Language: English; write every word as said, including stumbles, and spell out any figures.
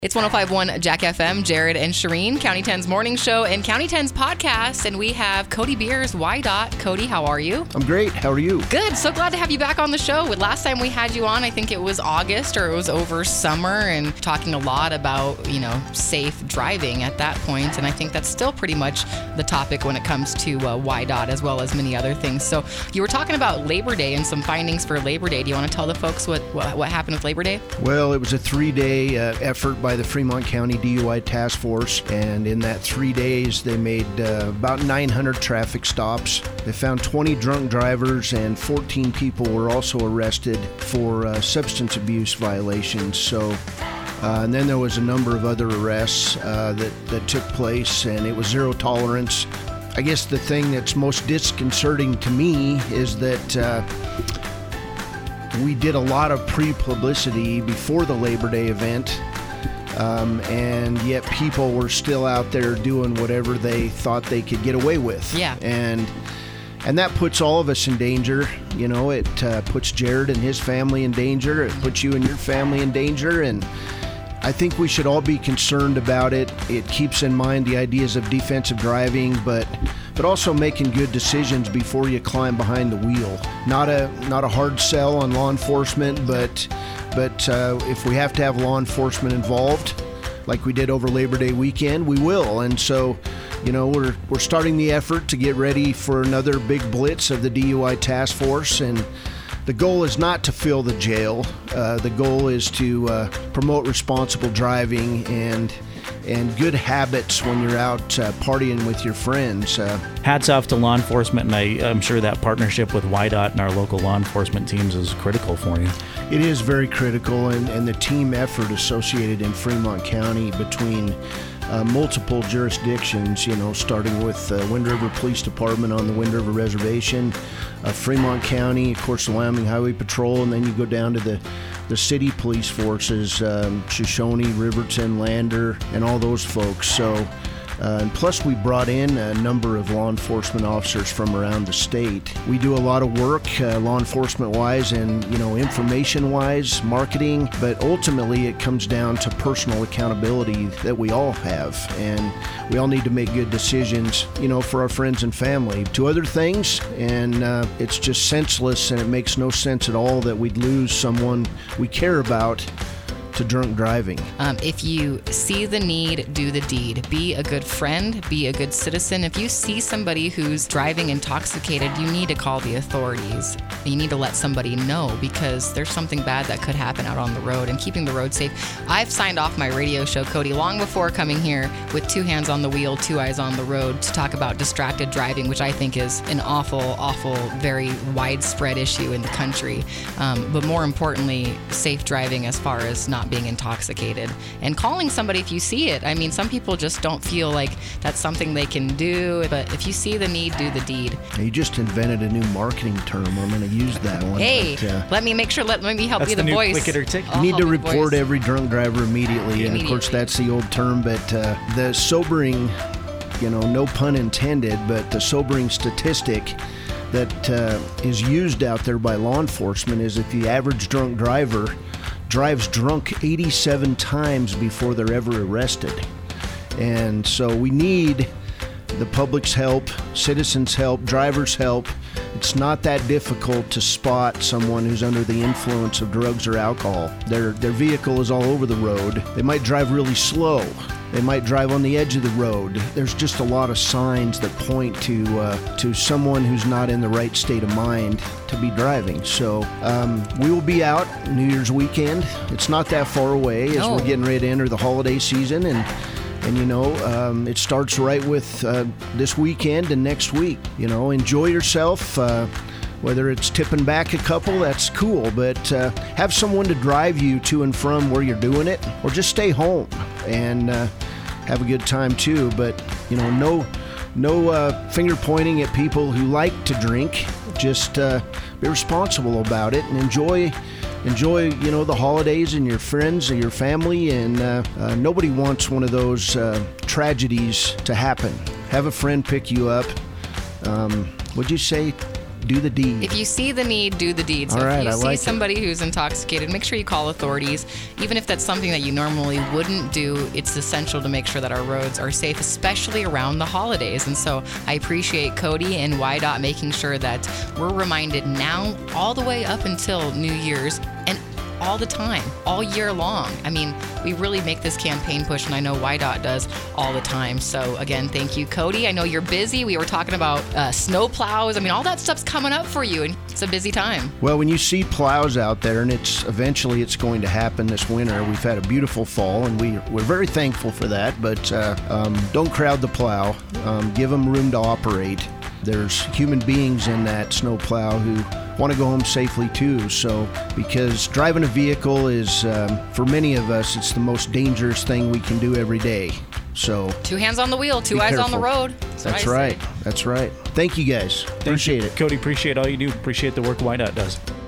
It's one oh five point one Jack F M, Jared and Shireen, County ten's morning show and County ten's podcast. And we have Cody Beers, Y DOT. Cody, how are you? I'm great. How are you? Good. So glad to have you back on the show. Last time we had you on, I think it was August or it was over summer, and talking a lot about, you know, safe driving at that point. And I think that's still pretty much the topic when it comes to uh, Y DOT, as well as many other things. So you were talking about Labor Day and some findings for Labor Day. Do you want to tell the folks what, what, what happened with Labor Day? Well, it was a three-day uh, effort by the Fremont County D U I Task Force, and in that three days they made uh, about nine hundred traffic stops. They found twenty drunk drivers, and fourteen people were also arrested for uh, substance abuse violations. So, uh, and then there was a number of other arrests uh, that, that took place, and it was zero tolerance. I guess the thing that's most disconcerting to me is that uh, we did a lot of pre-publicity before the Labor Day event. Um, and yet people were still out there doing whatever they thought they could get away with. Yeah. And and that puts all of us in danger. You know, it uh, puts Jared and his family in danger. It puts you and your family in danger. And I think we should all be concerned about it. It keeps in mind the ideas of defensive driving, but but also making good decisions before you climb behind the wheel. Not a not a hard sell on law enforcement, but but uh, if we have to have law enforcement involved, like we did over Labor Day weekend, we will. And so, you know, we're we're starting the effort to get ready for another big blitz of the D U I Task Force, and the goal is not to fill the jail. Uh, the goal is to uh, promote responsible driving and and good habits when you're out uh, partying with your friends. Uh, Hats off to law enforcement, and I, I'm sure that partnership with Y DOT and our local law enforcement teams is critical for you. It is very critical, and, and the team effort associated in Fremont County between Uh, multiple jurisdictions, you know, starting with uh, Wind River Police Department on the Wind River Reservation, uh, Fremont County, of course, the Wyoming Highway Patrol, and then you go down to the, the city police forces, um, Shoshone, Riverton, Lander, and all those folks. So, uh, and plus we brought in a number of law enforcement officers from around the state. We do a lot of work, uh, law enforcement-wise and, you know, information-wise, marketing, but ultimately it comes down to personal accountability that we all have, and we all need to make good decisions, you know, for our friends and family. To other things, and uh, it's just senseless, and it makes no sense at all that we'd lose someone we care about to drunk driving. Um, if you see the need, do the deed. Be a good friend, be a good citizen. If you see somebody who's driving intoxicated, you need to call the authorities. You need to let somebody know, because there's something bad that could happen out on the road, and keeping the road safe. I've signed off my radio show, Cody, long before coming here with two hands on the wheel, two eyes on the road, to talk about distracted driving, which I think is an awful, awful, very widespread issue in the country. Um, but more importantly, safe driving as far as not being intoxicated, and calling somebody if you see it. I mean, some people just don't feel like that's something they can do, but if you see the need, do the deed. You just invented a new marketing term. I'm going to use that one. Hey, but, uh, let me make sure, let, let me help That's be the, the new voice. Click It or Ticket. you need to I'll help be the report voice. every drunk driver immediately, and of course Immediately. that's the old term, but uh, the sobering, you know, no pun intended, but the sobering statistic that uh, is used out there by law enforcement is that the average drunk driver drives drunk eighty-seven times before they're ever arrested. And so we need the public's help, citizens' help, drivers' help. It's not that difficult to spot someone who's under the influence of drugs or alcohol. Their their vehicle is all over the road. They might drive really slow. They might drive on the edge of the road. There's just a lot of signs that point to uh, to someone who's not in the right state of mind to be driving. So um, we will be out New Year's weekend. It's not that far away as No. we're getting ready to enter the holiday season, and and you know um, it starts right with uh, this weekend and next week. You know, enjoy yourself. Uh, Whether it's tipping back a couple, that's cool, but uh, have someone to drive you to and from where you're doing it, or just stay home and uh, have a good time too. But, you know, no no uh, finger pointing at people who like to drink. Just uh, be responsible about it and enjoy, enjoy, you know, the holidays and your friends and your family. And uh, uh, nobody wants one of those uh, tragedies to happen. Have a friend pick you up. Um, what'd you say? do the deed. If you see the need, do the deed. So All right, if you I see like it. somebody who's intoxicated, make sure you call authorities. Even if that's something that you normally wouldn't do, it's essential to make sure that our roads are safe, especially around the holidays. And so I appreciate Cody and Y DOT making sure that we're reminded now all the way up until New Year's and all the time, all year long. I mean, we really make this campaign push, and I know Y DOT does all the time. So again, thank you, Cody. I know you're busy. We were talking about uh, snow plows. I mean, all that stuff's coming up for you, and it's a busy time. Well, when you see plows out there, and it's eventually it's going to happen this winter. We've had a beautiful fall, and we we're very thankful for that. But uh, um, don't crowd the plow. Um, give them room to operate. There's human beings in that snow plow who want to go home safely too. So, because driving a vehicle is, um, for many of us, it's the most dangerous thing we can do every day. So, two hands on the wheel, two be eyes careful. on the road. That's, That's what I right. say. That's right. Thank you guys. Appreciate it. Cody, appreciate all you do. Appreciate the work Y DOT does.